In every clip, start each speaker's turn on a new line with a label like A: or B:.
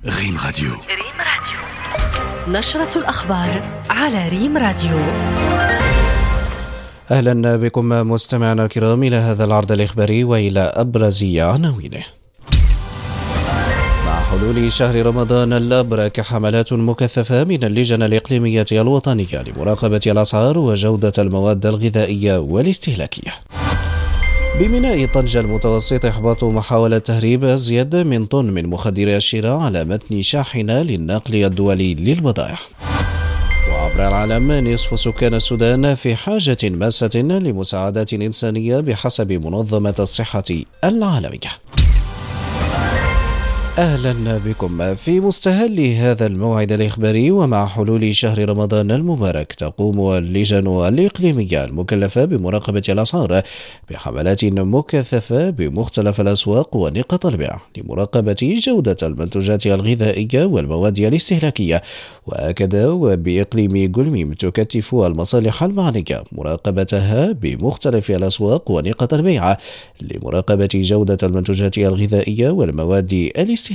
A: ريم راديو.
B: نشرة الأخبار على ريم راديو.
C: أهلا بكم مستمعنا الكرام إلى هذا العرض الإخباري وإلى أبرز عناوينه. مع حلول شهر رمضان الأبرك حملات مكثفة من اللجنة الإقليمية الوطنية لمراقبة الأسعار وجودة المواد الغذائية والاستهلاكية. بميناء طنجة المتوسط إحباط محاولة تهريب أزيد من طن من مخدرات الشراء على متن شاحنة للنقل الدولي للبضائع. وعبر العالم نصف سكان السودان في حاجة ماسة لمساعدات إنسانية بحسب منظمة الصحة العالمية. أهلا بكم. في مستهل هذا الموعد الإخباري ومع حلول شهر رمضان المبارك تقوم اللجان الإقليمية المكلفة بمراقبة الأسعار بحملات مكثفة بمختلف الأسواق ونقط البيع لمراقبة جودة المنتوجات الغذائية والمواد الاستهلاكية. وأكد بإقليم قلميم تكثف المصالح المعنية مراقبتها بمختلف الأسواق ونقط البيع لمراقبة جودة المنتوجات الغذائية والمواد الاستهلاكية.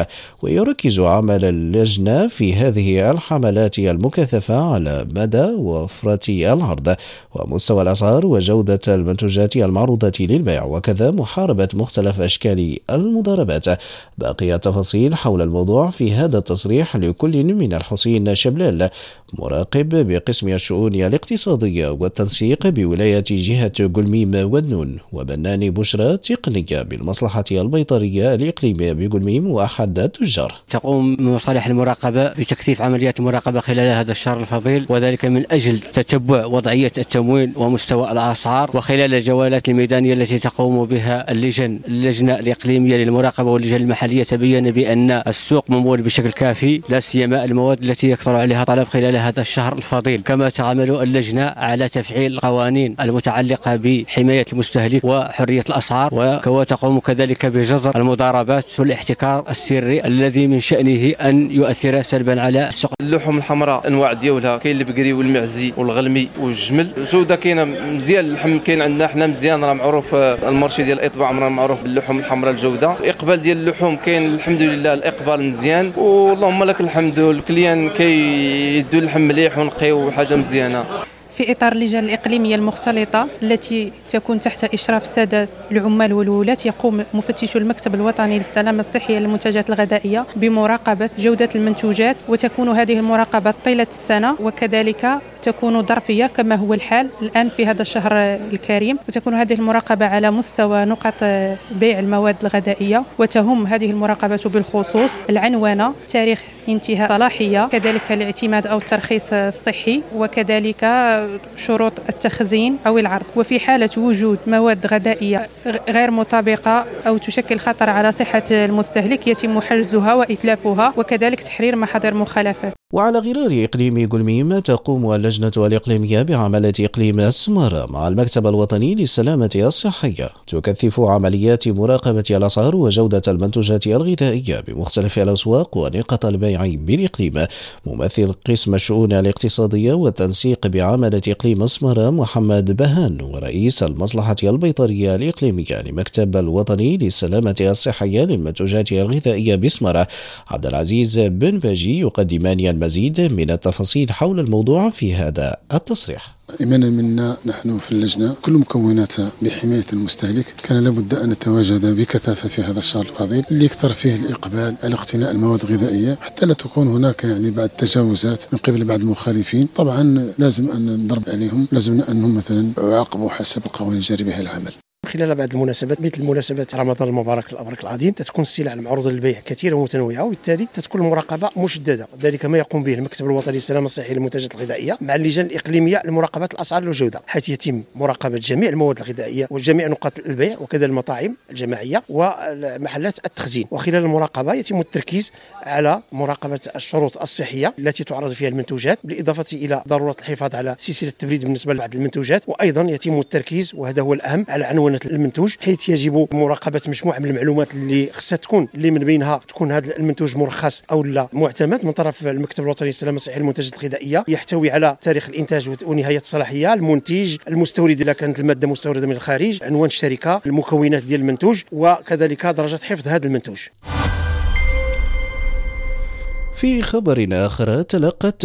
C: ويركز عمل اللجنة في هذه الحملات المكثفة على مدى وفرة العرض ومستوى الأسعار وجودة المنتوجات المعروضة للبيع، وكذا محاربة مختلف أشكال المضاربات. باقي التفاصيل حول الموضوع في هذا التصريح لكل من الحسين شبلال مراقب بقسم الشؤون الاقتصادية والتنسيق بولاية جهة قلميم ودنون، وبنان بشرى تقنية بالمصلحة البيطرية الإقليمية بقلميم وأحد التجار.
D: تقوم مصالح المراقبة بتكثيف عمليات المراقبة خلال هذا الشهر الفضيل، وذلك من أجل تتبع وضعية التموين ومستوى الأسعار، وخلال الجولات الميدانية التي تقوم بها اللجنة الإقليمية للمراقبة واللجنة المحلية تبين بأن السوق ممول بشكل كافي، لا سيما المواد التي يكثر عليها طلب خلال هذا الشهر الفضيل. كما تعمل اللجنة على تفعيل القوانين المتعلقة بحماية المستهلك وحرية الأسعار، وتقوم كذلك بجزر المضاربات والاحتكار السري الذي من شأنه أن يؤثر سلبا على السوق.
E: اللحوم الحمراء انواع ديالها كاين البقري والمعزي والغلمي والجمل، الجوده كاينه مزيان. اللحم كاين عندنا حنا مزيان، راه معروف المارشي ديال الاطباع عمرنا معروف باللحوم الحمراء الجوده. الاقبال ديال اللحوم كاين الحمد لله، الاقبال مزيان واللهم لك الحمد. الكليان كيدوا اللحم مليح ونقيو حاجه مزيانه.
F: في إطار اللجان الإقليمية المختلطة التي تكون تحت إشراف السادة العمال والولاة، يقوم مفتش المكتب الوطني للسلامة الصحية للمنتجات الغذائية بمراقبة جودة المنتوجات، وتكون هذه المراقبة طيلة السنة، وكذلك تكون ظرفية كما هو الحال الآن في هذا الشهر الكريم. وتكون هذه المراقبة على مستوى نقط بيع المواد الغذائية، وتهم هذه المراقبة بالخصوص العنوانة، تاريخ انتهاء صلاحية، كذلك الاعتماد أو الترخيص الصحي، وكذلك شروط التخزين أو العرض. وفي حالة وجود مواد غذائية غير مطابقة أو تشكل خطر على صحة المستهلك يتم حجزها وإتلافها، وكذلك تحرير محاضر مخالفات.
C: وعلى غرار إقليم قلميم تقوم اللجنة الإقليمية بعملة إقليم السمارة مع المكتب الوطني للسلامة الصحية، تكثف عمليات مراقبة الأسعار وجودة المنتوجات الغذائية بمختلف الأسواق ونقط البيع بالإقليم. ممثل قسم الشؤون الاقتصادية والتنسيق بعملة إقليم السمارة محمد بهان ورئيس المصلحة البيطرية الإقليمية للمكتب الوطني للسلامة الصحية للمنتوجات الغذائية بسمارة عبد العزيز بن باجي يقدمان المزيد من التفاصيل حول الموضوع في هذا التصريح.
G: إيمانا منا نحن في اللجنة كل مكوناتها بحماية المستهلك كان لابد أن نتواجد بكثافة في هذا الشهر الفضيل اللي يكثر فيه الإقبال على اقتناء المواد الغذائية، حتى لا تكون هناك بعض التجاوزات من قبل بعض المخالفين. طبعا لازم أن نضرب عليهم، لازم أنهم مثلا يعاقبوا حسب القوانين الجارية بها العمل.
H: خلال بعض المناسبات مثل مناسبات رمضان المبارك الأبرك العظيم تكون السلع المعروضة للبيع كثيرة ومتنوعة، وبالتالي تكون المراقبة مشددة. ذلك ما يقوم به المكتب الوطني للسلامة الصحية للمنتجات الغذائية مع اللجان الإقليمية لمراقبة الأسعار والجودة، حيث يتم مراقبة جميع المواد الغذائية وجميع نقاط البيع وكذا المطاعم الجماعية ومحلات التخزين. وخلال المراقبة يتم التركيز على مراقبة الشروط الصحية التي تعرض فيها المنتوجات، بالإضافة إلى ضرورة الحفاظ على سلسلة التبريد بالنسبة لبعض المنتوجات، وأيضا يتم التركيز وهذا هو الأهم على عنوانة المنتوج، حيث يجب مراقبة مجموعة من المعلومات اللي خصها تكون، اللي من بينها تكون هذا المنتوج مرخص أو لا معتمد من طرف المكتب الوطني للسلامة الصحية للمنتجات الغذائية، يحتوي على تاريخ الإنتاج ونهاية الصلاحية، المنتج، المستورد إذا كانت المادة مستوردة من الخارج، عنوان الشركة، المكونات ديال المنتوج، وكذلك درجة حفظ هذا المنتوج.
C: في خبر آخر، تلقت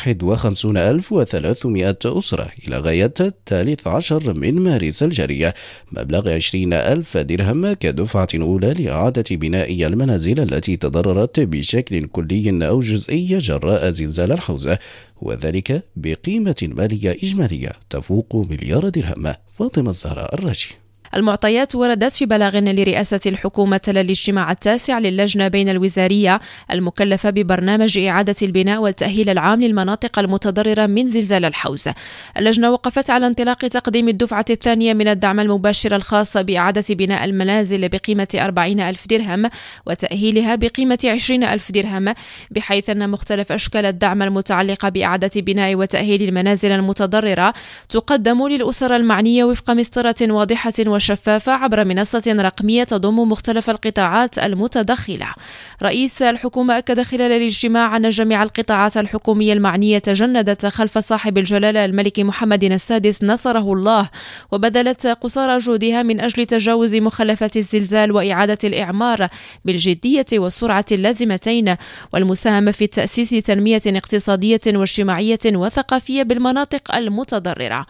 C: 51,300 أسرة إلى غاية 13 من مارس الجارية مبلغ 20,000 درهم كدفعة أولى لإعادة بناء المنازل التي تضررت بشكل كلي أو جزئي جراء زلزال الحوزة، وذلك بقيمة مالية إجمالية تفوق مليار درهم. فاطمة الزهراء الراجي.
A: المعطيات وردت في بلاغ لرئاسة الحكومة للاجتماع التاسع للجنة بين الوزارية المكلفة ببرنامج إعادة البناء والتأهيل العام للمناطق المتضررة من زلزال الحوزة. اللجنة وقفت على انطلاق تقديم الدفعة الثانية من الدعم المباشر الخاص بإعادة بناء المنازل بقيمة 40,000 درهم وتأهيلها بقيمة 20,000 درهم، بحيث أن مختلف أشكال الدعم المتعلقة بإعادة بناء وتأهيل المنازل المتضررة تقدم للأسر المعنية وفق مسطرة واضحة وشفافة عبر منصة رقمية تضم مختلف القطاعات المتدخلة. رئيس الحكومة أكد خلال الاجتماع أن جميع القطاعات الحكومية المعنية تجندت خلف صاحب الجلالة الملك محمد السادس نصره الله، وبذلت قصارى جهدها من أجل تجاوز مخلفات الزلزال وإعادة الإعمار بالجدية والسرعة اللازمتين، والمساهمة في تأسيس تنمية اقتصادية واجتماعية وثقافية بالمناطق المتضررة.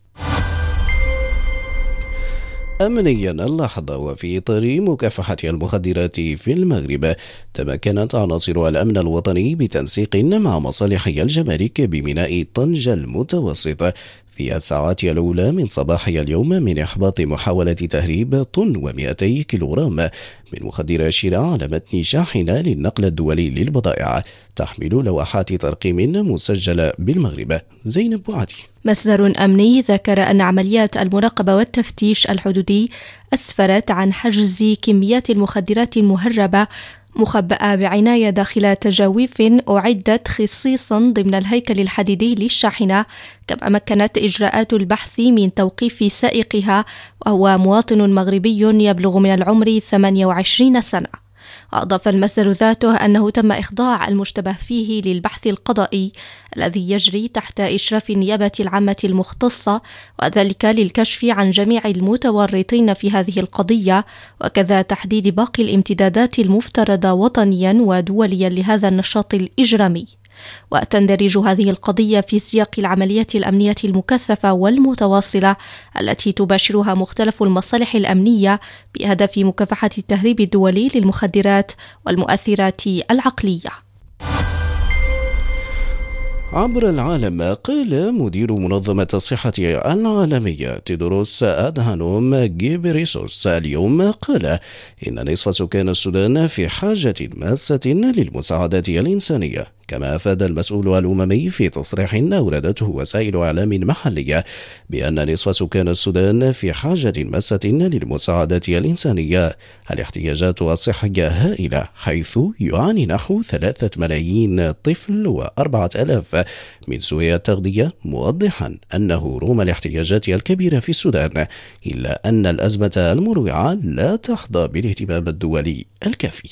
C: أمنيا اللحظة، وفي إطار مكافحة المخدرات في المغرب، تمكنت عناصر الأمن الوطني بتنسيق مع مصالح الجمارك بميناء طنجة المتوسط في الساعات الأولى من صباح اليوم من إحباط محاولة تهريب طن و200 كيلوغرام من مخدرات شراء على متن شاحنة للنقل الدولي للبضائع تحمل لوحات ترقيم مسجلة بالمغرب. زينب بوعدي.
I: مصدر أمني ذكر أن عمليات المراقبة والتفتيش الحدودي أسفرت عن حجز كميات المخدرات المهربة مخبأة بعناية داخل تجاويف أعدت خصيصا ضمن الهيكل الحديدي للشاحنة، كما مكنت إجراءات البحث من توقيف سائقها وهو مواطن مغربي يبلغ من العمر 28 سنة. أضاف المصدر ذاته أنه تم إخضاع المشتبه فيه للبحث القضائي الذي يجري تحت إشراف النيابة العامة المختصة، وذلك للكشف عن جميع المتورطين في هذه القضية، وكذا تحديد باقي الامتدادات المفترضة وطنيا ودوليا لهذا النشاط الإجرامي. وتندرج هذه القضية في سياق العمليات الأمنية المكثفة والمتواصلة التي تباشرها مختلف المصالح الأمنية بهدف مكافحة التهريب الدولي للمخدرات والمؤثرات العقلية.
C: عبر العالم، قال مدير منظمة الصحة العالمية تيدروس أدهانوم غيبريسوس اليوم قال إن نصف سكان السودان في حاجة ماسة للمساعدات الإنسانية. كما أفاد المسؤول الأممي في تصريح أوردته وسائل إعلام محلية بأن نصف سكان السودان في حاجة ماسة للمساعدات الإنسانية. الاحتياجات الصحية هائلة، حيث يعاني نحو 3 ملايين طفل و4,000 من سوء التغذية، موضحا أنه رغم الاحتياجات الكبيرة في السودان إلا أن الأزمة المروعة لا تحظى بالاهتمام الدولي الكافي.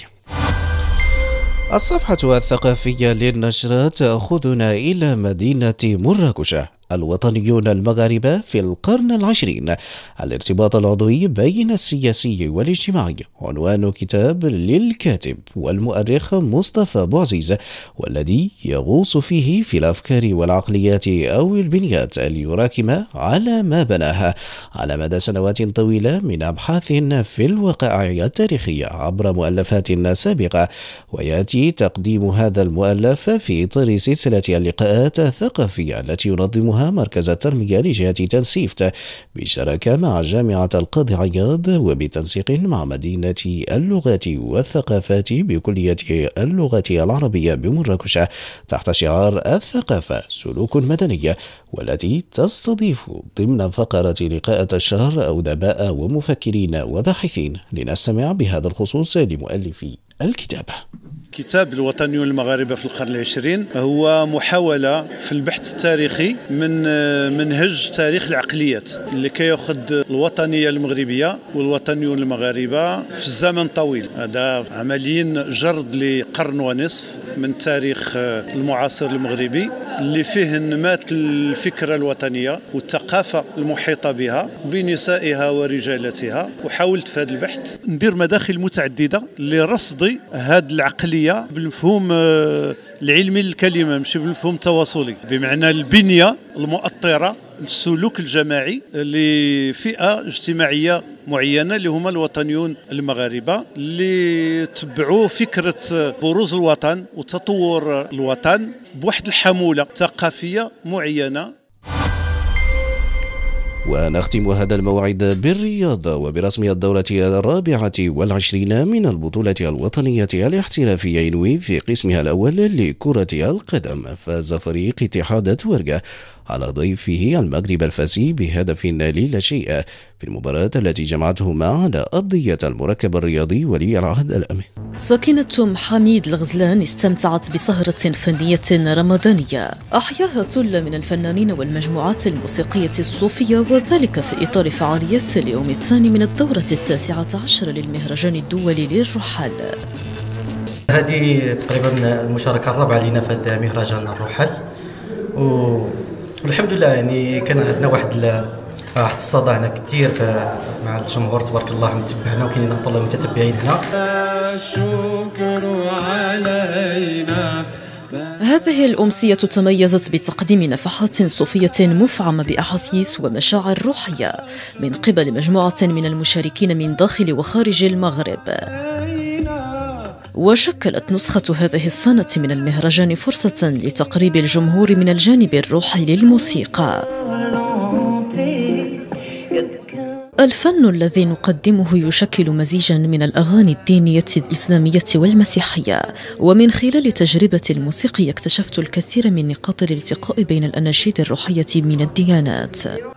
C: الصفحة الثقافية للنشرة تأخذنا إلى مدينة مراكش. الوطنيون المغاربة في القرن العشرين، الارتباط العضوي بين السياسي والاجتماعي، عنوان كتاب للكاتب والمؤرخ مصطفى بوعزيز، والذي يغوص فيه في الأفكار والعقليات أو البنيات ليراكم على ما بناها على مدى سنوات طويلة من أبحاث في الوقائع التاريخية عبر مؤلفات سابقة. ويأتي تقديم هذا المؤلف في إطار سلسلة اللقاءات الثقافية التي ينظمها مركز التنمية لجهة تنسيفت بشراكة مع جامعة القاضي عياض وبتنسيق مع مدينة اللغات والثقافات بكلية اللغة العربية بمراكش تحت شعار الثقافة سلوك مدني، والتي تستضيف ضمن فقرة لقاءة الشهر أدباء ومفكرين وباحثين. لنستمع بهذا الخصوص لمؤلفي الكتاب.
J: كتاب الوطنيون المغاربة في القرن العشرين هو محاولة في البحث التاريخي من منهج تاريخ العقليات اللي كيأخذ الوطنية المغربية والوطنيون المغاربة في الزمن طويل. هذا عمليا جرد لقرن ونصف من تاريخ المعاصر المغربي اللي فيه نمات الفكرة الوطنية والثقافة المحيطة بها بنسائها ورجالاتها. وحاولت في هذا البحث ندير مداخل متعددة لرصد هذه العقلية بالمفهوم العلمي للكلمة، مش بالمفهوم التواصلي، بمعنى البنية المؤطرة السلوك الجماعي لفئة اجتماعية معينة اللي هما الوطنيون المغاربة اللي تبعوا فكرة بروز الوطن وتطور الوطن بواحد الحمولة ثقافية معينة.
C: ونختم هذا الموعد بالرياضة وبرسم الدورة 24 من البطولة الوطنية الاحترافية ينوي في قسمها الأول لكرة القدم. فاز فريق اتحاد تورقة على ضيفه المغرب الفاسي بهدف لا شيء في المباراة التي جمعتهما على أرضية المركب الرياضي ولي العهد الأمين.
K: ساكنة حميد الغزلان استمتعت بسهرة فنية رمضانية أحياها ثلة من الفنانين والمجموعات الموسيقية الصوفية، وذلك في إطار فعاليات اليوم الثاني من الدورة 19 للمهرجان الدولي للرحل.
L: هذه تقريبا المشاركة الرابعة لنا في هذا مهرجان الرحل، والحمد لله يعني كان عندنا واحد الصدى هنا كثير مع الجمهور تبارك الله متبعنا، وكاينين أبطال متتبعين هنا. الشكر علينا.
K: هذه الأمسية تميزت بتقديم نفحات صوفية مفعمة بأحاسيس ومشاعر روحية من قبل مجموعة من المشاركين من داخل وخارج المغرب. وشكلت نسخة هذه السنة من المهرجان فرصة لتقريب الجمهور من الجانب الروحي للموسيقى. الفن الذي نقدمه يشكل مزيجا من الأغاني الدينية الإسلامية والمسيحية، ومن خلال تجربة الموسيقى اكتشفت الكثير من نقاط الالتقاء بين الأناشيد الروحية من الديانات.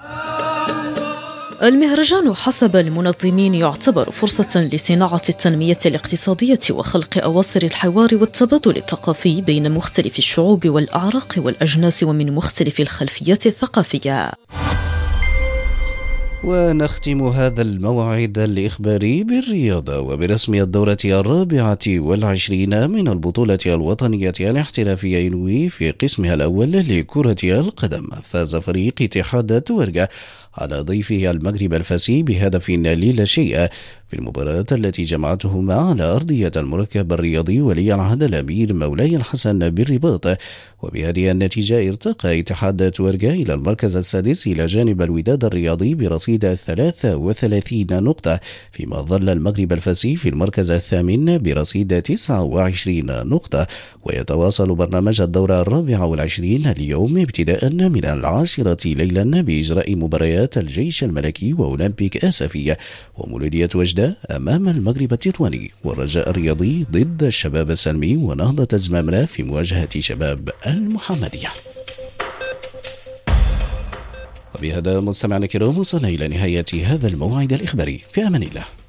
K: المهرجان حسب المنظمين يعتبر فرصة لصناعة التنمية الاقتصادية وخلق أواصر الحوار والتبادل الثقافي بين مختلف الشعوب والأعراق والأجناس ومن مختلف الخلفيات الثقافية.
C: ونختم هذا الموعد الإخباري بالرياضة وبرسم الدورة 24 من البطولة الوطنية الاحترافية ينوي في قسمها الأول لكرة القدم. فاز فريق اتحاد تورقة على ضيفه المغرب الفاسي بهدف لا شيء في المباراة التي جمعتهما على أرضية المركب الرياضي ولي العهد الأمير مولاي الحسن بالرباط. وبهذه النتيجة ارتقى اتحاد تورقة إلى المركز السادس إلى جانب الوداد الرياضي برصيد 33 نقطة، فيما ظل المغرب الفاسي في المركز الثامن برصيد 29 نقطة. ويتواصل برنامج الدورة 24 اليوم ابتداء من 10 ليلا بإجراء مباريات الجيش الملكي وأولمبيك آسفية ومولودية وجدة أمام المغرب التطواني، والرجاء الرياضي ضد الشباب السلمي ونهضة الزمامرة في مواجهة شباب المحمدية. وبهذا مستمعنا الكرام وصلنا إلى نهاية هذا الموعد الإخباري، في أمان الله.